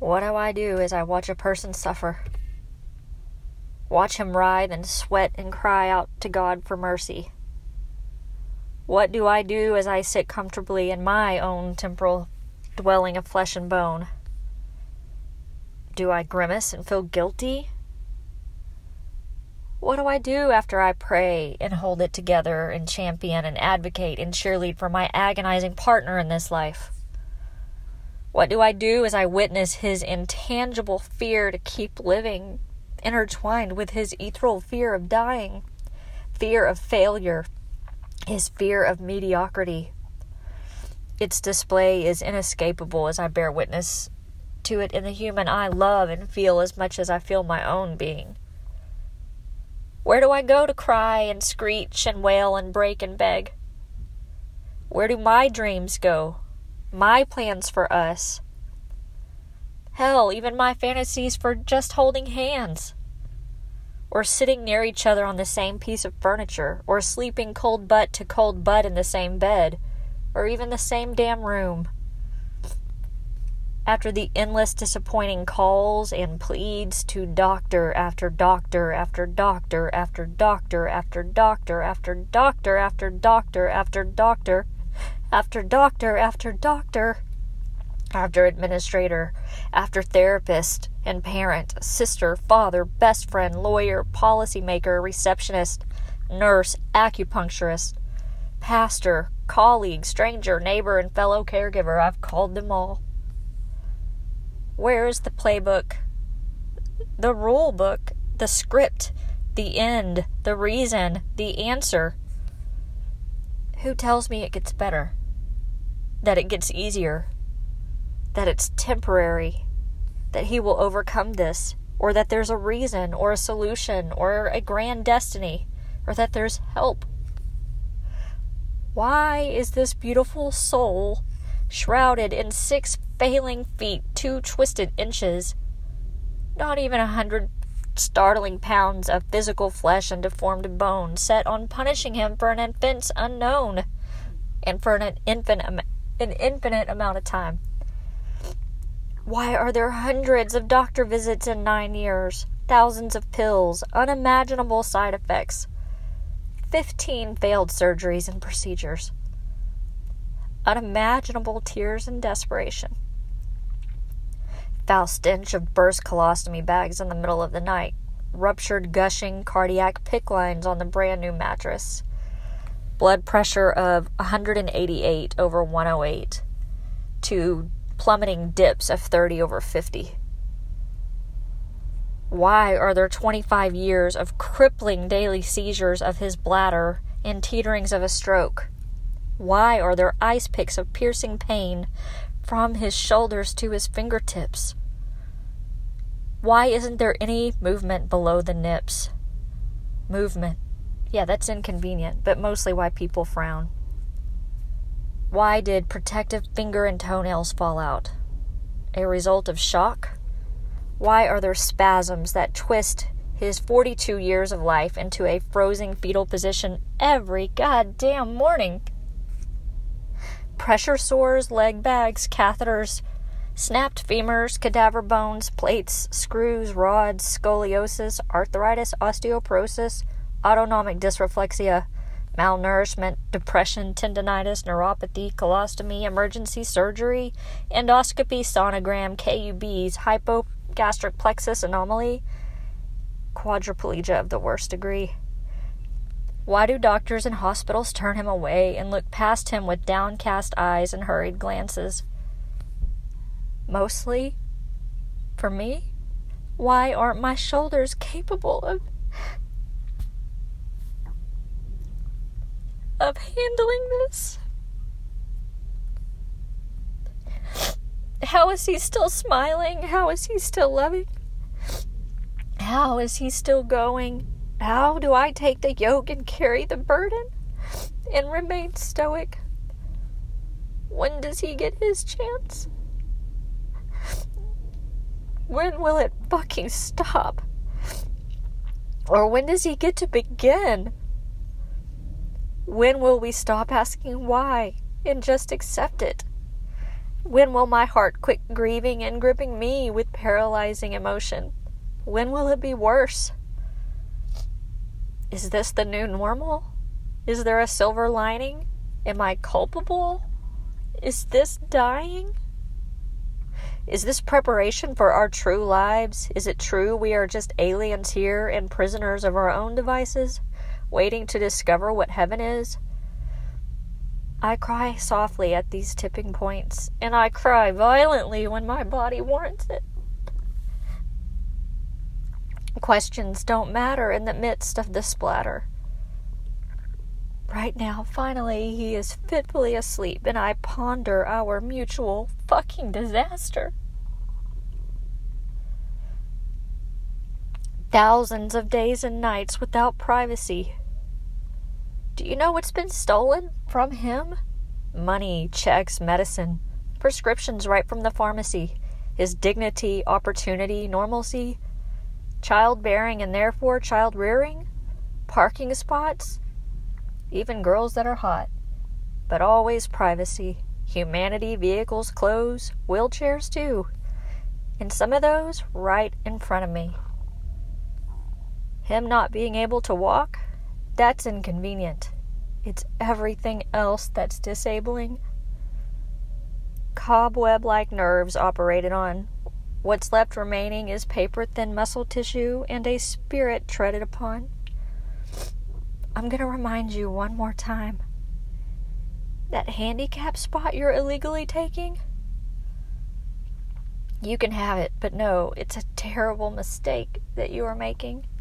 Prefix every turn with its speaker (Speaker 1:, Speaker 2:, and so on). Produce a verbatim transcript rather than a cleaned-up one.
Speaker 1: What do I do as I watch a person suffer? Watch him writhe and sweat and cry out to God for mercy. What do I do as I sit comfortably in my own temporal dwelling of flesh and bone? Do I grimace and feel guilty? What do I do after I pray and hold it together and champion and advocate and cheerlead for my agonizing partner in this life? What do I do as I witness his intangible fear to keep living, intertwined with his ethereal fear of dying, fear of failure, his fear of mediocrity? Its display is inescapable as I bear witness to it in the human I love and feel as much as I feel my own being. Where do I go to cry and screech and wail and break and beg? Where do my dreams go? My plans for us? Hell, even my fantasies for just holding hands, or sitting near each other on the same piece of furniture, or sleeping cold butt to cold butt in the same bed, or even the same damn room. After the endless disappointing calls and pleads to doctor after doctor after doctor after doctor after doctor after doctor after doctor after doctor after doctor after doctor after administrator after therapist and parent, sister, father, best friend, lawyer, policymaker, receptionist, nurse, acupuncturist, pastor, colleague, stranger, neighbor, and fellow caregiver, I've called them all. Where is the playbook, the rule book, the script, the end, the reason, the answer? Who tells me it gets better? That it gets easier? That it's temporary? That he will overcome this? Or that there's a reason, or a solution, or a grand destiny? Or that there's help? Why is this beautiful soul shrouded in six failing feet, two twisted inches, not even a hundred startling pounds of physical flesh and deformed bone, set on punishing him for an offense unknown, and for an infinite, an infinite amount of time? Why are there hundreds of doctor visits in nine years, thousands of pills, unimaginable side effects, fifteen failed surgeries and procedures, unimaginable tears and desperation, foul stench of burst colostomy bags in the middle of the night, ruptured gushing cardiac PICC lines on the brand new mattress, blood pressure of one hundred eighty-eight over one oh eight, to plummeting dips of thirty over fifty? Why are there twenty-five years of crippling daily seizures of his bladder and teeterings of a stroke? Why are there ice picks of piercing pain from his shoulders to his fingertips? Why isn't there any movement below the nips? Movement. Yeah, that's inconvenient, but mostly why people frown. Why did protective finger and toenails fall out? A result of shock? Why are there spasms that twist his forty-two years of life into a frozen fetal position every goddamn morning? Pressure sores, leg bags, catheters, snapped femurs, cadaver bones, plates, screws, rods, scoliosis, arthritis, osteoporosis, autonomic dysreflexia, malnourishment, depression, tendonitis, neuropathy, colostomy, emergency surgery, endoscopy, sonogram, K U Bs, hypogastric plexus anomaly, quadriplegia of the worst degree. Why do doctors and hospitals turn him away and look past him with downcast eyes and hurried glances? Mostly, for me, why aren't my shoulders capable of of handling this? How is he still smiling? How is he still loving? How is he still going? How do I take the yoke and carry the burden and remain stoic? When does he get his chance? When will it fucking stop? Or when does he get to begin? When will we stop asking why and just accept it? When will my heart quit grieving and gripping me with paralyzing emotion? When will it be worse? Is this the new normal? Is there a silver lining? Am I culpable? Is this dying? Is this preparation for our true lives? Is it true we are just aliens here and prisoners of our own devices, waiting to discover what heaven is? I cry softly at these tipping points, and I cry violently when my body warrants it. Questions don't matter in the midst of the splatter. Right now, finally, he is fitfully asleep, and I ponder our mutual fucking disaster. Thousands of days and nights without privacy. Do you know what's been stolen from him? Money, checks, medicine, prescriptions right from the pharmacy, his dignity, opportunity, normalcy, childbearing and therefore child rearing, parking spots, even girls that are hot, but always privacy, humanity, vehicles, clothes, wheelchairs too, and some of those right in front of me. Him not being able to walk, that's inconvenient. It's everything else that's disabling. Cobweb-like nerves operated on. What's left remaining is paper-thin muscle tissue and a spirit treaded upon. I'm going to remind you one more time. That handicap spot you're illegally taking? You can have it, but no, it's a terrible mistake that you are making.